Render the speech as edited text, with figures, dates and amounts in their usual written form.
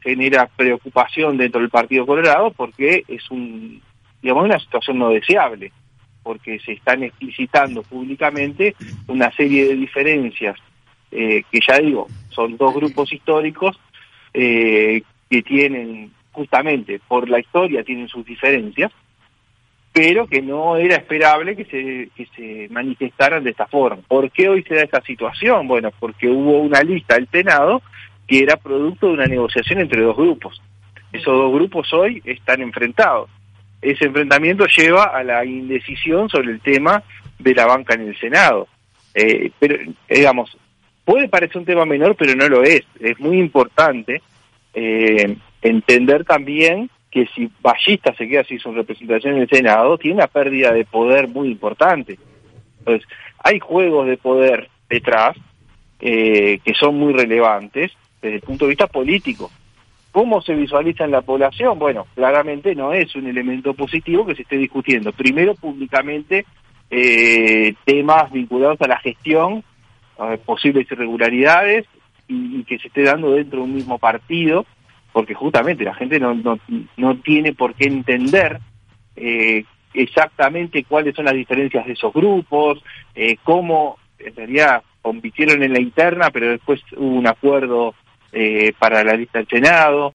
genera preocupación dentro del Partido Colorado porque es una situación no deseable, porque se están explicitando públicamente una serie de diferencias que ya digo, son dos grupos históricos que tienen, justamente por la historia, tienen sus diferencias, pero que no era esperable que se manifestaran de esta forma. ¿Por qué hoy se da esta situación? Bueno, porque hubo una lista del Senado que era producto de una negociación entre dos grupos. Esos dos grupos hoy están enfrentados. Ese enfrentamiento lleva a la indecisión sobre el tema de la banca en el Senado. Pero, digamos, puede parecer un tema menor, pero no lo es. Es muy importante entender también que si Ballista se queda sin su representación en el Senado, tiene una pérdida de poder muy importante. Entonces, hay juegos de poder detrás que son muy relevantes desde el punto de vista político. ¿Cómo se visualiza en la población? Bueno, claramente no es un elemento positivo que se esté discutiendo. Primero, públicamente, temas vinculados a la gestión, posibles irregularidades, y que se esté dando dentro de un mismo partido, porque justamente la gente no tiene por qué entender exactamente cuáles son las diferencias de esos grupos, cómo en realidad compitieron en la interna, pero después hubo un acuerdo para la lista del Senado.